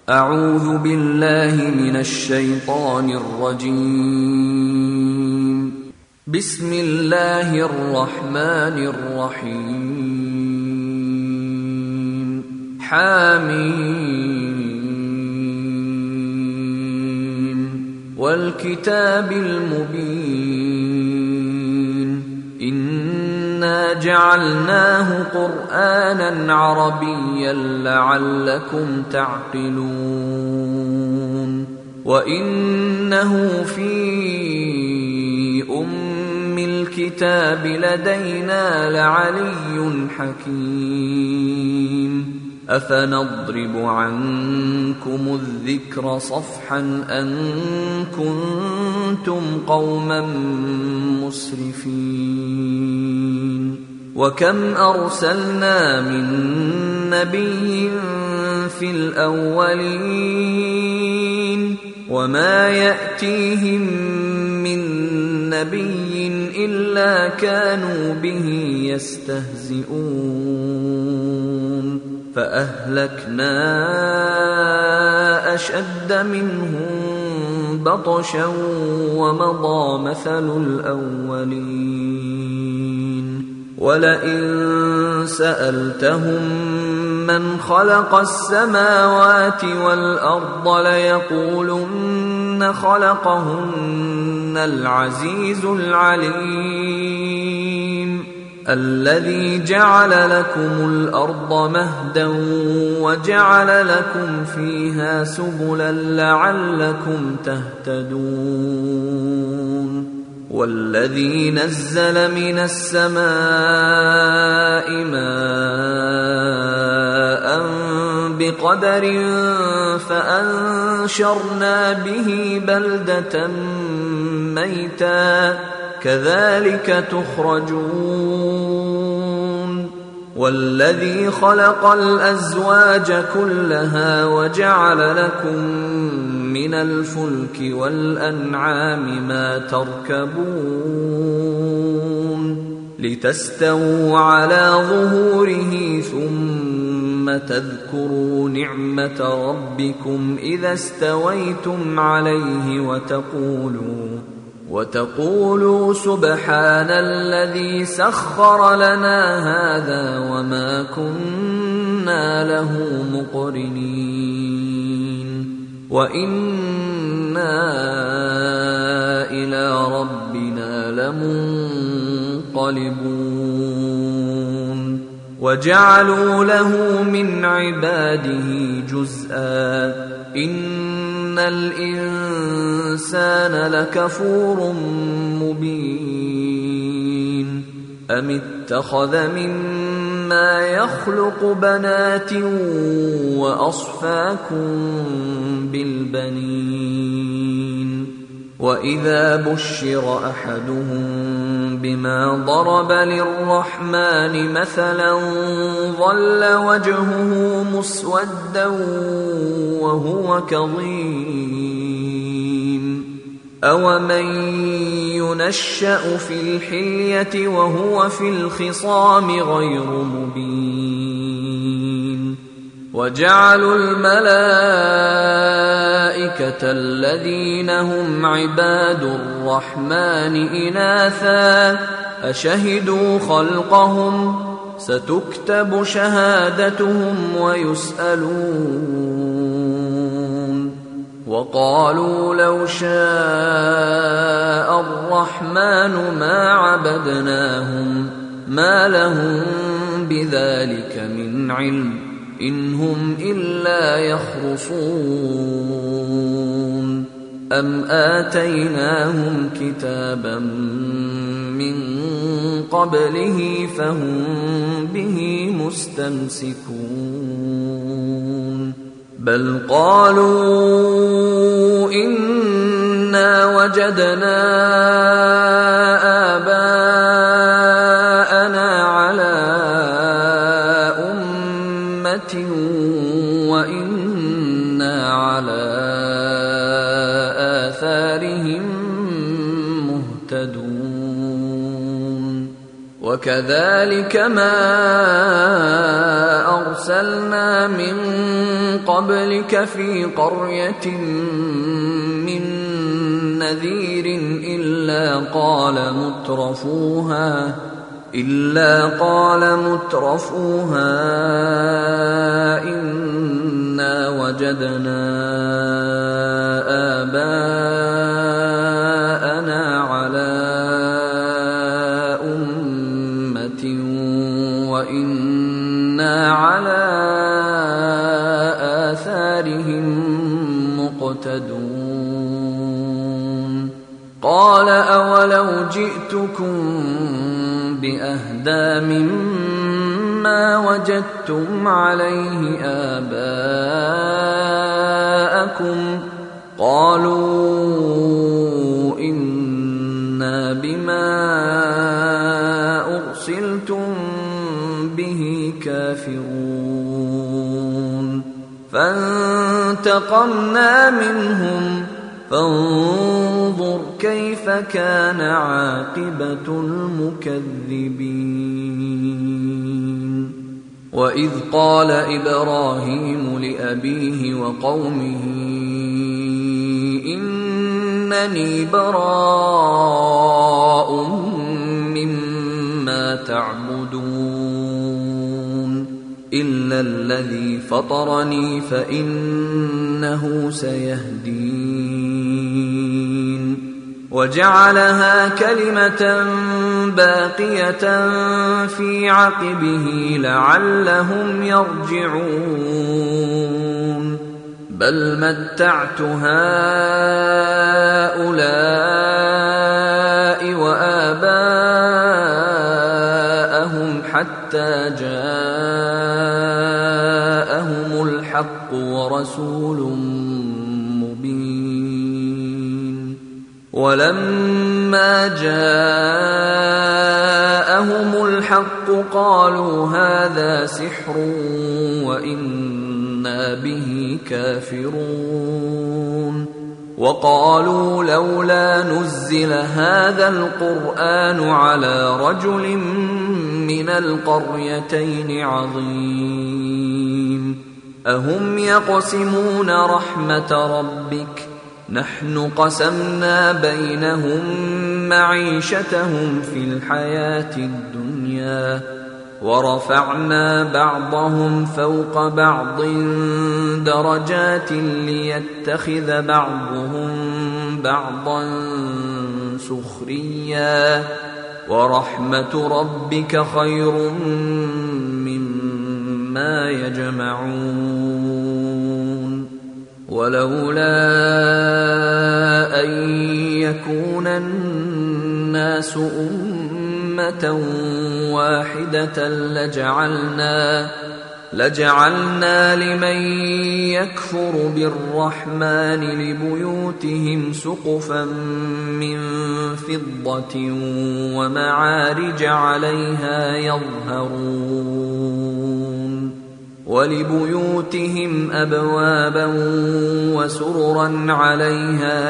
أعوذ بالله من الشيطان الرجيم. بسم الله الرحمن الرحيم. حميم والكتاب المبين. إنا جعلناه قرآنا عربيا لعلكم تعقلون. وإنه في أم الكتاب لدينا لعلي حكيم. أفنضرب عنكم الذكر صفحا أن كنتم قوما مسرفين. وكم أرسلنا من نبي في الأولين وما يأتيهم من نبي إلا كانوا به يستهزئون. فأهلكنا أشد منهم بطشا ومضى مثل الأولين. ولئن سألتهم من خلق السماوات والأرض ليقولن خلقهن العزيز العليم. الذي جعل لكم الأرض مهدا وجعل لكم فيها سبلا لعلكم تهتدون. والذي نزل من السماء ماء بقدر فأنشرنا به بلدة ميتا كذلك تخرجون. والذي خلق الأزواج كلها وجعل لكم من الفلك والأنعام ما تركبون لتستووا على ظهوره ثم تذكروا نعمة ربكم إذا استويتم عليه وتقولوا سبحان الذي سخر لنا هذا وما كنا له مقرنين وإنا إلى ربنا لمنقلبون. وجعلوا له من عباده جزءا إن الإنسان لكفور مبين. أم اتخذ مما يخلق بنات وأصفاكم بالبنين. وإذا بشر أحدهم بما ضرب للرحمن مثلا ظل وجهه مسودا وهو كظيم. أومن ينشأ في الحلية وهو في الخصام غير مبين. وجعلوا الملائكة الذين هم عباد الرحمن إناثا أشهدوا خلقهم ستكتب شهادتهم ويسألون. وقالوا لو شاء الرحمن ما عبدناهم ما لهم بذلك من علم إن هم إلا يخرصون. أم آتيناهم كتابا من قبله فهم به مستمسكون. بل قالوا إنا وجدنا آباءنا على أمة وإنا على آثارهم مهتدون. وكذلك ما أرسلنا من قبلك في قرية من نذير إلا قال مترفوها إنا وجدنا آباءنا على أمة وإنا على آثارهم مقتدون قال أولو جئتكم بأهدى مما وجدتم عليه آباءكم قالوا إنا بما أرسلتم به كافرون فانتقمنا منهم فانظر كيف كان عاقبة المكذبين وإذ قال إبراهيم لأبيه وقومه إنني براء مما تعبدون إلا الذي فطرني فإنه سيهدين وجعلها كلمة باقية في عقبه لعلهم يرجعون بل متعت هؤلاء وآباءهم حتى جاءهم الحق ورسول مبين ولما جاءهم الحق قالوا هذا سحر وإنا به كافرون وقالوا لولا نزل هذا القرآن على رجل من القريتين عظيم أهم يقسمون رحمة ربك نحن قسمنا بينهم معيشتهم في الحياة الدنيا ورفعنا بعضهم فوق بعض درجات ليتخذ بعضهم بعضا سخريا ورحمة ربك خير مما يجمعون ولولا أن يكون الناس أمة واحدة لجعلنا لمن يكفر بالرحمن لبيوتهم سقفا من فضة ومعارج عليها يظهرون ولبيوتهم أبوابا وسررا عليها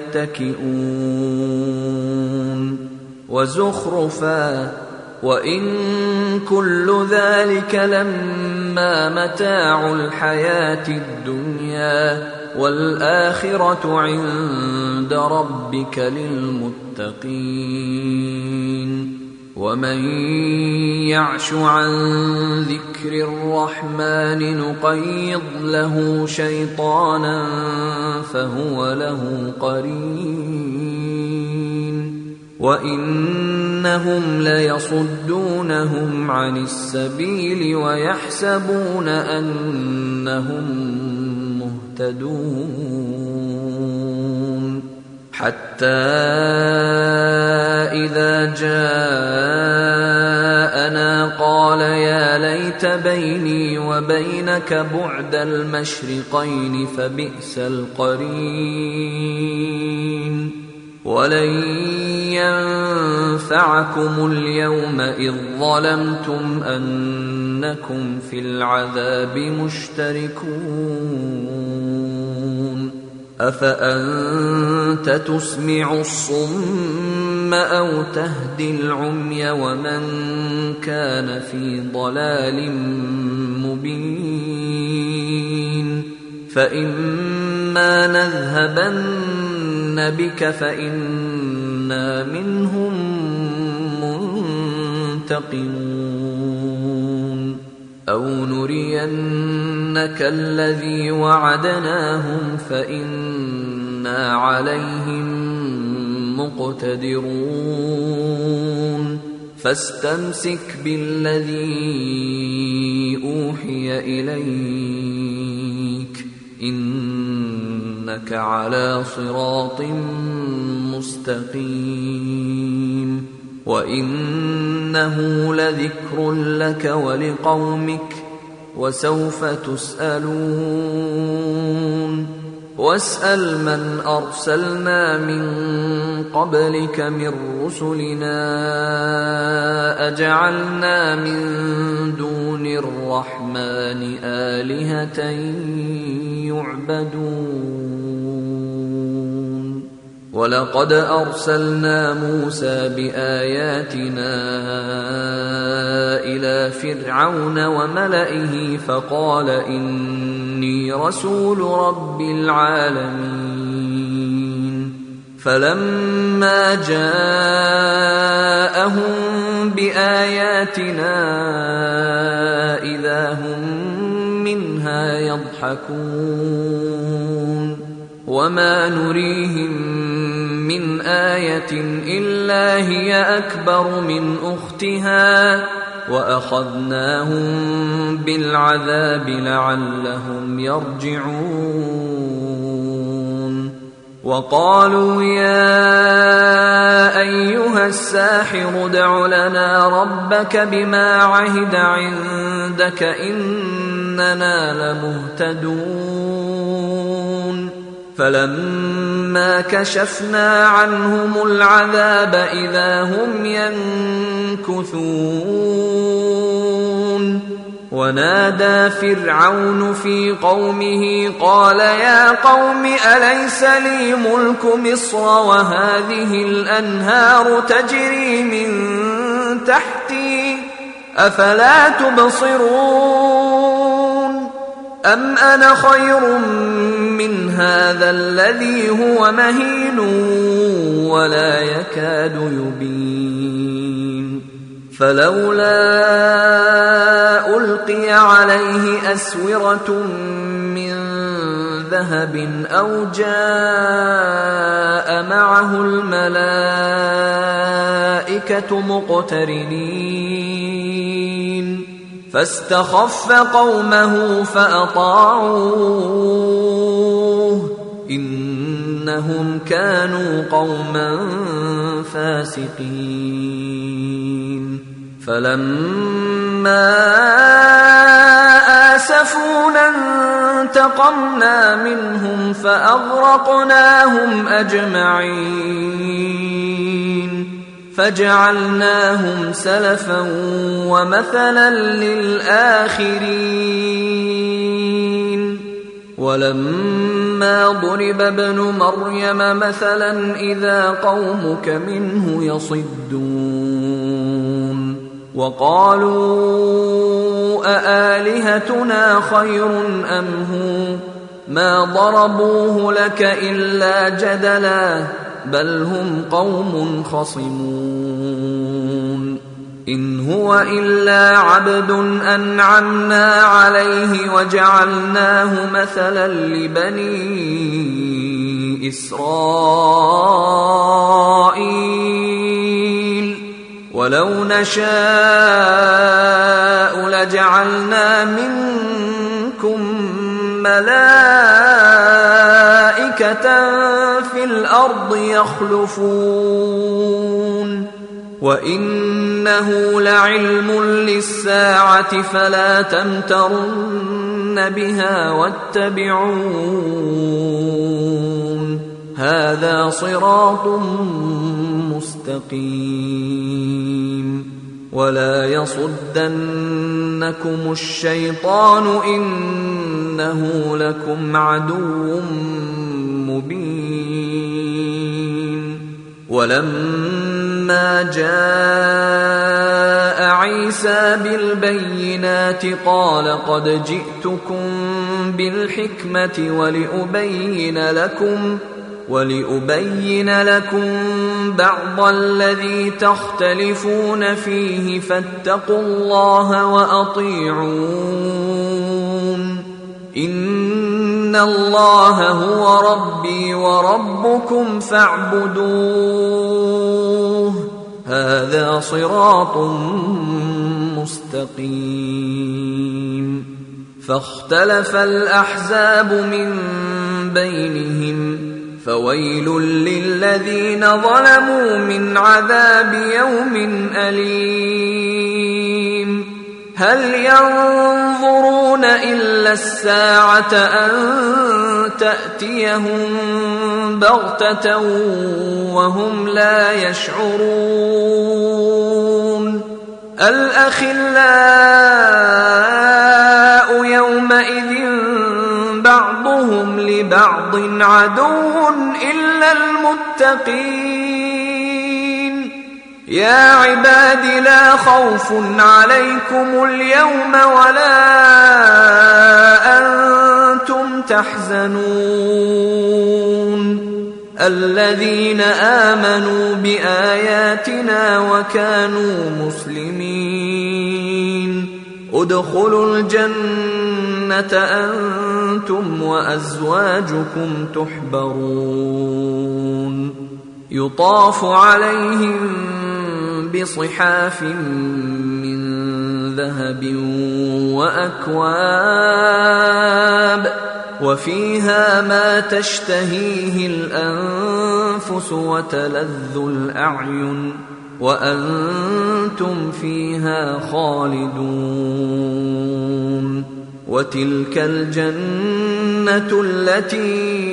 يتكئون وزخرفا وإن كل ذلك لما متاع الحياة الدنيا والآخرة عند ربك للمتقين ومن يعش عن ذكر الرحمن نقيض له شيطانا فهو له قرين وإنهم ليصدونهم عن السبيل ويحسبون أنهم مهتدون حتى إذا جاءنا قال يا ليت بيني وبينك بعد المشرقين فبئس القرين ولن ينفعكم اليوم إذ ظلمتم أنكم في العذاب مشتركون أفأنت تسمع الصم أو تهدي العمي ومن كان في ضلال مبين فإما نذهبن بك فإنا منهم منتقمون أو نرينك الذي وعدناهم فإنا عليهم مقتدرون فاستمسك بالذي أوحي إليك إنك على صراط مستقيم وإنه لذكر لك ولقومك وسوف تسألون واسأل من أرسلنا من قبلك من رسلنا أجعلنا من دون الرحمن آلهة يعبدون ولقد أرسلنا موسى بآياتنا إلى فرعون وملئه فقال إني رسول رب العالمين فلما جاءهم بآياتنا إذا هم منها يضحكون وما نريهم من آية إلا هي أكبر من أختها وأخذناهم بالعذاب لعلهم يرجعون وقالوا يا أيها الساحر ادع لنا ربك بما عهد عندك إننا لمهتدون فلما كشفنا عنهم العذاب إذا هم ينكثون ونادى فرعون في قومه قال يا قوم أليس لي ملك مصر وهذه الأنهار تجري من تحتي أفلا تبصرون أم أنا خير من هذا الذي هو مهين ولا يكاد يبين فلولا ألقي عليه أسورة من ذهب أو جاء معه الملائكة مقترنين فاستخف قومه فأطاعوه إنهم كانوا قوما فاسقين فلما آسفونا انتقمنا منهم فأغرقناهم أجمعين فجعلناهم سلفا ومثلا للآخرين ولما ضرب ابن مريم مثلا إذا قومك منه يصدون وقالوا أآلهتنا خير أم هو ما ضربوه لك إلا جدلا بل هم قوم خصمون إن هو إلا عبد أنعمنا عليه وجعلناه مثلا لبني إسرائيل ولو نشاء لجعلنا منكم ملائكة في الأرض يخلفون وإنه لعلم للساعة فلا تمترن بها واتبعون هذا صراط مستقيم ولا يصدنكم الشيطان إنه لكم عدو مبين ولما فلما جاء عيسى بالبينات قال قد جئتكم بالحكمة ولأبين لكم بعض الذي تختلفون فيه فاتقوا الله وأطيعون إن الله هو ربي وربكم فاعبدوه هذا صراط مستقيم. فاختلف الأحزاب من بينهم فويل للذين ظلموا من عذاب يوم أليم. هل ينظرون إلا الساعة أن تأتيهم بغتة وهم لا يشعرون. الأخلاء يومئذ بعضهم لبعض عدو إلا المتقين. يا عباد لا خوف عليكم اليوم ولا أنتم تحزنون الذين آمنوا بآياتنا وكانوا مسلمين ادخلوا الجنة أنتم وأزواجكم تحبرون يطاف عليهم بصحاف من ذهب وأكواب وفيها ما تشتهيه الأنفس وتلذ الأعين وأنتم فيها خالدون. وتلك الجنة التي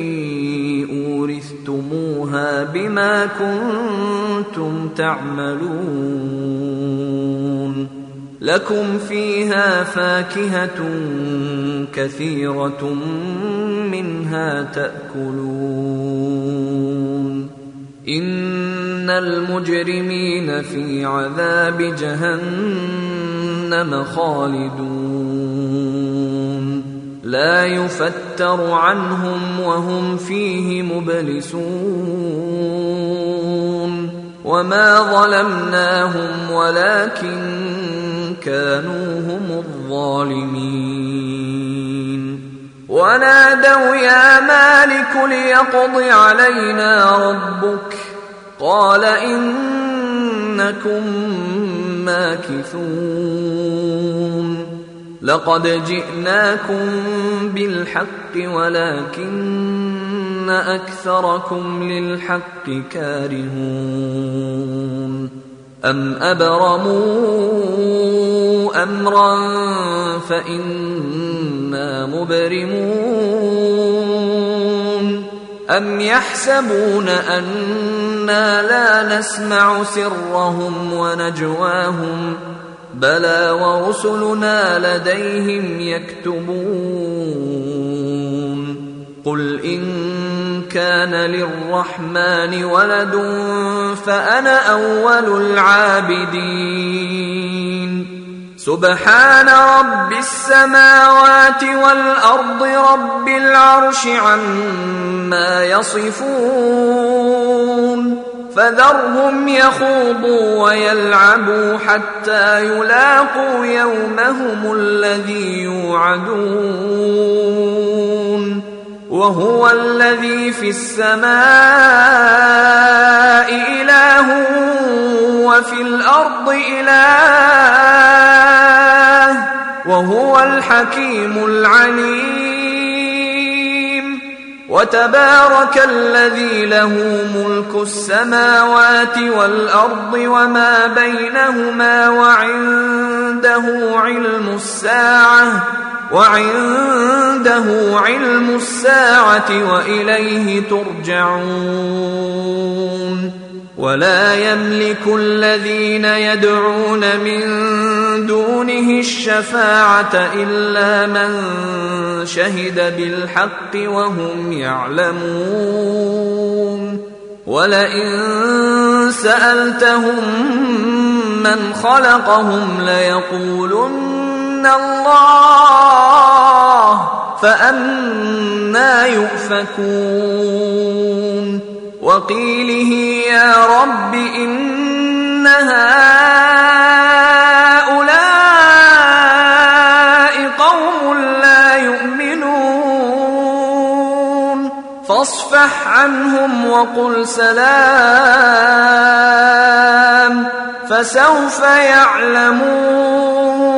أورثتموها بما كنتم تعملون لكم فيها فاكهة كثيرة منها تأكلون. إن المجرمين في عذاب جهنم خالدون لا يفتر عنهم وهم فيه مبلسون. وما ظلمناهم ولكن كانوا هم الظالمين. ونادوا يا مالك ليقض علينا ربك قال إنكم ماكثون. لقد جئناكم بالحق ولكن أكثركم للحق كارهون. أم أبرموا أمرا فإنا مبرمون أم يحسبون أنا لا نسمع سرهم ونجواهم بلى ورسلنا لديهم يكتبون. قل إن كان للرحمن ولد فأنا أول العابدين. سبحان رب السماوات والأرض رب العرش عما يصفون. فذرهم يخوضوا ويلعبوا حتى يلاقوا يومهم الذي يوعدون. وهو الذي في السماء إله وفي الأرض إله وهو الحكيم العليم. وتبارك الذي له ملك السماوات والأرض وما بينهما وعنده علم الساعة وإليه ترجعون. ولا يملك الذين يدعون من دونه الشفاعة إلا من شهد بالحق وهم يعلمون. ولئن سألتهم من خلقهم ليقولن الله فأنى يؤفكون وقيله يا رب إن هؤلاء قوم لا يؤمنون فاصفح عنهم وقل سلام فسوف يعلمون